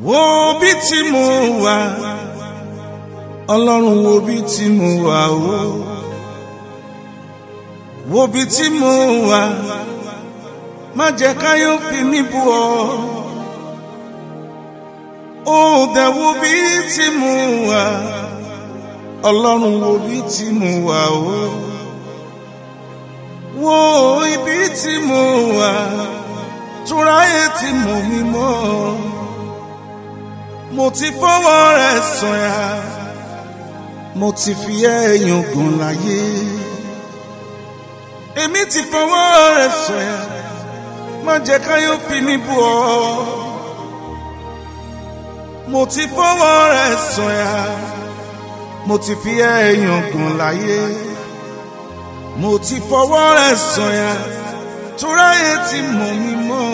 wo bí tí mo wà Ọlọ́run wo bí tí mo wà o wo bí tí mo wà má jẹ́ káyọ̀ fi mí bú ọ ó dẹ̀ wo bí tí mo wà Ọlọ́run wo bí tí mo wà o wo ibi tí mo wà túráyé tí mo mímọ́ mo ti fọwọ́ rẹ̀ sọ̀yà mo ti fi ẹ̀yìn gùn láyé èmi ti fọwọ́ rẹ̀ sọ̀yà má jẹ́ káyọ̀ fi mí bú ọ mo ti fọwọ́ rẹ̀ sọ̀yà mo ti fi ẹ̀yìn gùn láyé mo ti fọwọ́ rẹ̀ sọ̀yà túráyé tí mo mímọ́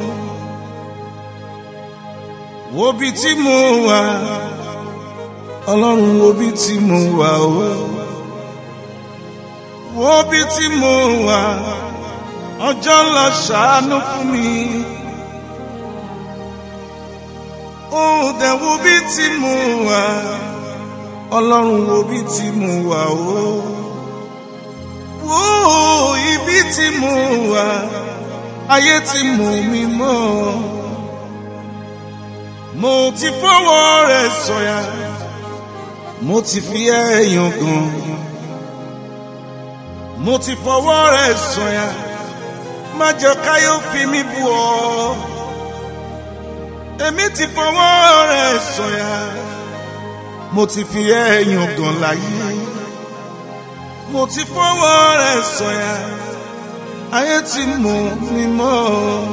wo bí tí mo wà Ọlọ́run wo bí tí mo wà o wo bí tí mo wà ọjọ́ lọ ṣàánú fún mi ó dẹ̀ wo bí tí mo wà Ọlọ́run wo bí tí mo wà o wo ibi tí mo wà ayé tí mo mímọ́ mo ti fọwọ́ rẹ̀ sọ̀yà mo ti fi ẹ̀yìn gùn mo ti fọwọ́ rẹ̀ sọ̀yà má jẹ́ káyọ̀ fi mí bú ọ èmi ti fọwọ́ rẹ̀ sọ̀yà mo ti fi ẹ̀yìn gùn láyé mo ti fọwọ́ rẹ̀ sọ̀yà ayé tí mo mímọ́.